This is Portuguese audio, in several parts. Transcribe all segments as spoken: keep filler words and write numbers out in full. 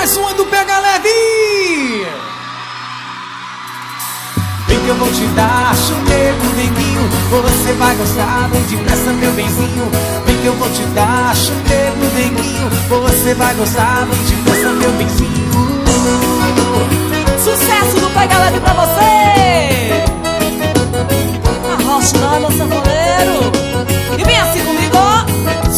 mais uma do Pega Leve. Vem que eu vou te dar chamego, neguinho, você vai gostar bem depressa, meu benzinho. Vem que eu vou te dar chamego, neguinho, você vai gostar bem depressa, meu benzinho. Sucesso do Pega Leve pra você! Arrocha lá, meu sanfoneiro. E vem assim comigo, ó.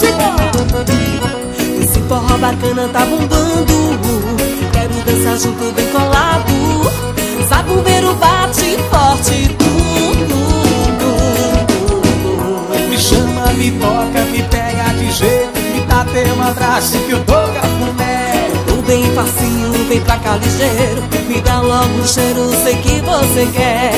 Esse forró bacana tá bombando, quero dançar junto bem colado. Sabuveiro bate forte, tudo. Me chama, me toca, me pega de jeito, me dá até um abraço que eu tô cafuné. Tô bem facinho, vem pra cá ligeiro, me dá logo o cheiro, sei que você quer.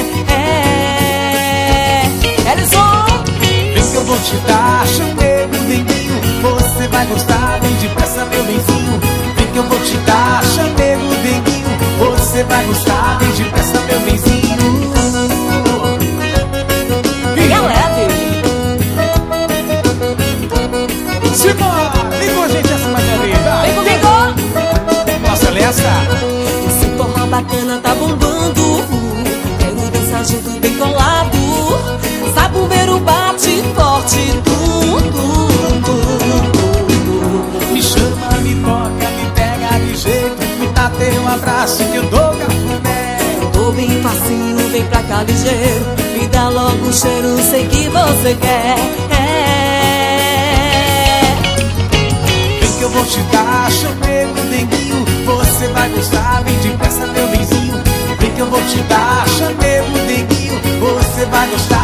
É, Elison! Vem que eu vou te dar chamego, neguinho, você vai gostar bem depressa, meu benzinho. Vem que eu vou te dar chamego, neguinho, você vai gostar bem depressa, meu benzinho. Pega Leve! Simbora! Vem com a gente essa maneira. Vem comigo! Nossa, Lessa! Esse forró bacana tá bombando, quero dançar junto bem colado. Sabuveiro bate forte, tudo. Me chama, me toca, me pega de jeito, me dá até um abraço que eu dou cafuné. Tô bem facinho, vem pra cá ligeiro, me dá logo o cheiro, sei que você quer. É. Vem que eu vou te dar chamego, neguinho, você vai gostar bem depressa, meu benzinho. Vem que eu vou te dar chamego, neguinho, você vai gostar